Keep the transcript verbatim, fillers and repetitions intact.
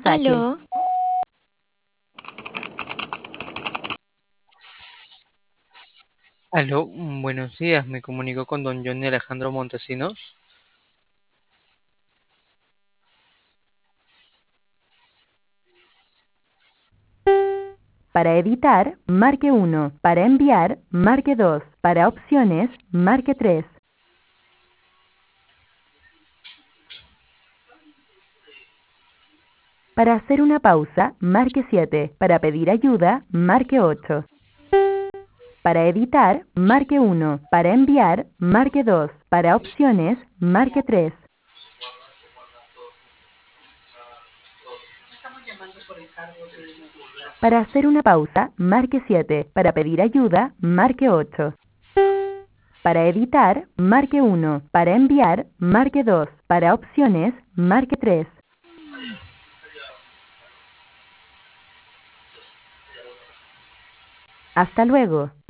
saque. Aló, Aló, mm, buenos días, me comunico con don Johnny Alejandro Montesinos. Para editar, marque uno. Para enviar, marque dos. Para opciones, marque tres. Para hacer una pausa, marque siete. Para pedir ayuda, marque ocho. Para editar, marque uno. Para enviar, marque dos. Para opciones, marque tres. Para hacer una pausa, marque siete. Para pedir ayuda, marque ocho. Para editar, marque uno. Para enviar, marque dos. Para opciones, marque tres. Hasta luego.